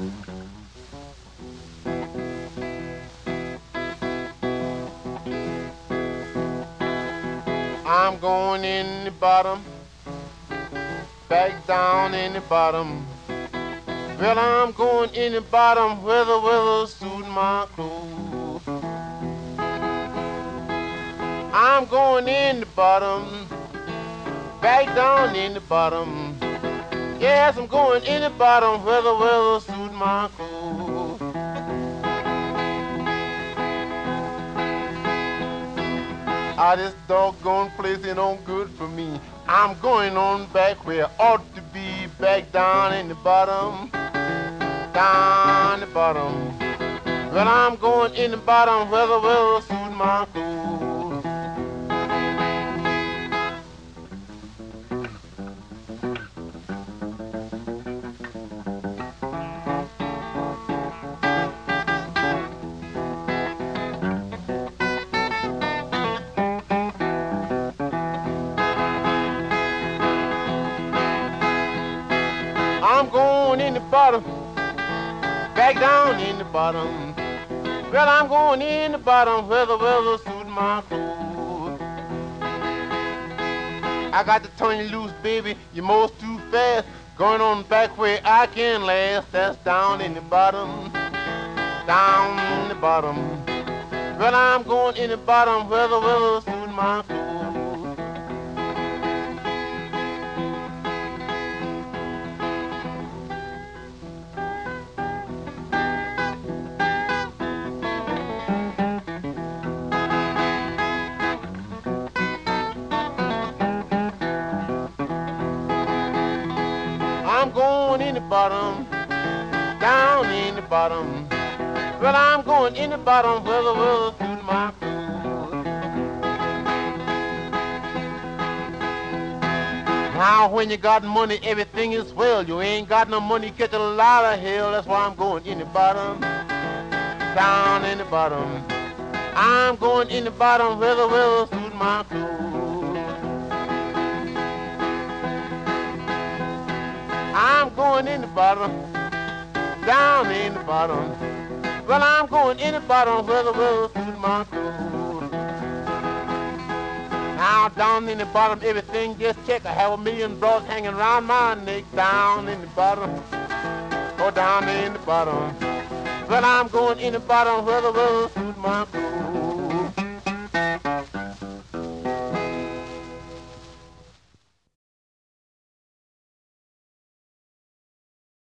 I'm going in the bottom, back down in the bottom. Well, I'm going in the bottom where the weather suit my clothes. I'm going in the bottom, back down in the bottom. Yes, I'm going in the bottom where the weather suit my clothes. This doggone place ain't no good for me. I'm going on back where I ought to be, back down in the bottom, down the bottom. Well, I'm going in the bottom where the weather suit my clothes. I'm going in the bottom, back down in the bottom. Well, I'm going in the bottom where the weather suit my clothes. I got to turn you loose, baby. You're most too fast. Going on back where I can last. That's down in the bottom, down in the bottom. Well, I'm going in the bottom where the weather suit my clothes. I'm going in the bottom, down in the bottom. Well, I'm going in the bottom where the weather suit my clothes. Now, when you got money, everything is swell. You ain't got no money, catch a lot of hell. That's why I'm going in the bottom, down in the bottom. I'm going in the bottom where the weather suit my clothes. I'm going in the bottom, down in the bottom. Well, I'm going in the bottom where the weather suit my clothes. Now, down in the bottom, everything just check. I have $1 million hanging around my neck. Down in the bottom, oh, down in the bottom. Well, I'm going in the bottom where the weather suit my clothes.